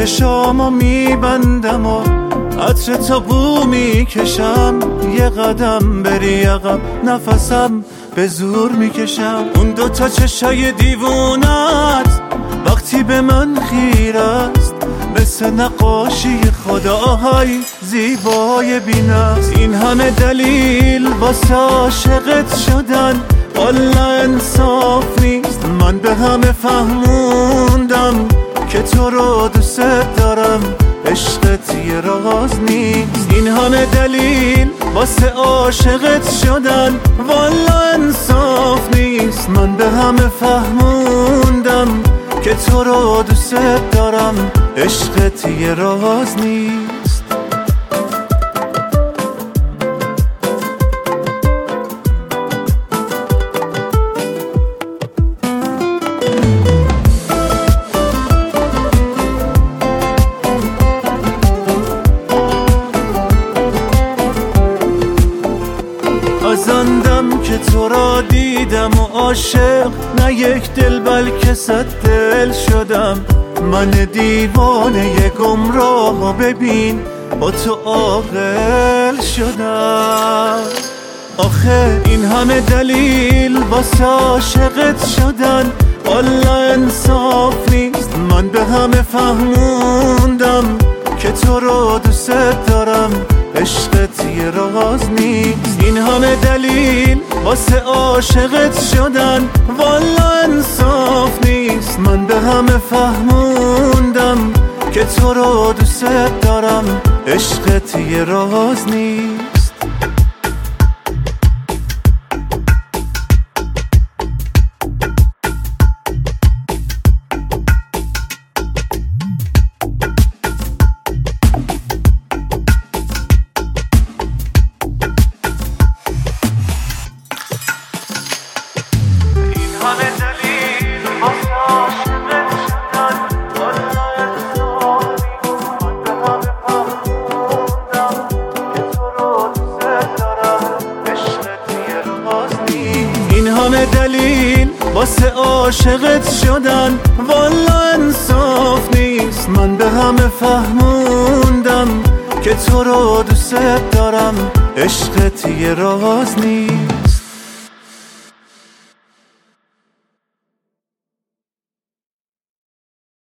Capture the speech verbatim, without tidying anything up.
چشامو میبندم و عطر تا بو میکشم، یه قدم بری عقب نفسم به زور میکشم. اون دوتا چشای دیوونت وقتی به من خیره است، مثل نقاشی خداهای زیبای بی‌نقص. این همه دلیل واسه عاشقت شدن والا انصاف نیست. من به همه فهموندم که تو رو دوست دارم، عشقت یه راز نیست. این همه دلیل واسه عاشقت شدن والا انصاف نیست. من به همه فهموندم که تو رو دوست دارم، عشقت یه راز نیست. ازندم که تو را دیدم و عاشق نه یک دل بلکه صد دل شدم. من دیوانه گمراه و ببین با تو عاقل شدم. آخه این همه دلیل واسه عاشقت شدن والا انصاف نیست. من به همه فهموندم که تو رو دوست دارم، عشقت یه راز نیست. این همه دلیل واسه عاشقت شدن والا انصاف نیست. من به همه فهموندم که تو رو دوست دارم، عشقت یه راز نیست. همه دلیل واسه عاشقت شدن والا انصاف نیست. من به همه فهموندم که تو رو دوست دارم، عشقت یه راز نیست.